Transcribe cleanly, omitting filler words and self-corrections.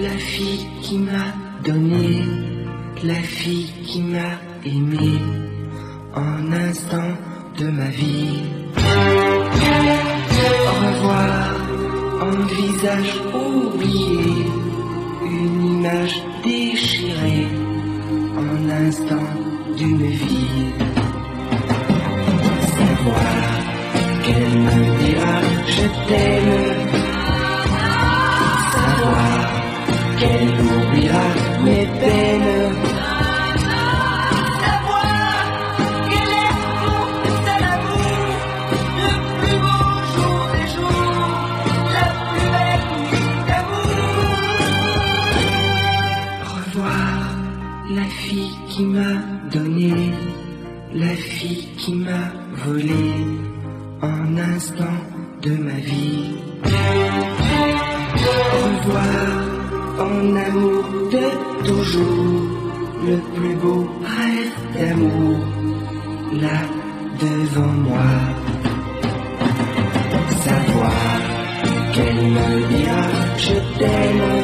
la fille qui m'a donné, la fille qui m'a aimé en instant de ma vie. Au revoir, en visage oublié, une image déchirée en instant d'une vie. Savoir qu'elle me dira je t'aime, savoir qu'elle oubliera mes peines, savoir qu'elle est pour seul amour, le plus beau jour des jours, la plus belle nuit d'amour. revoir la fille qui m'a donné, la fille qui m'a volé en instant de ma vie. Revoir en amour de toujours le plus beau rêve d'amour là devant moi. Savoir qu'elle me dira je t'aime,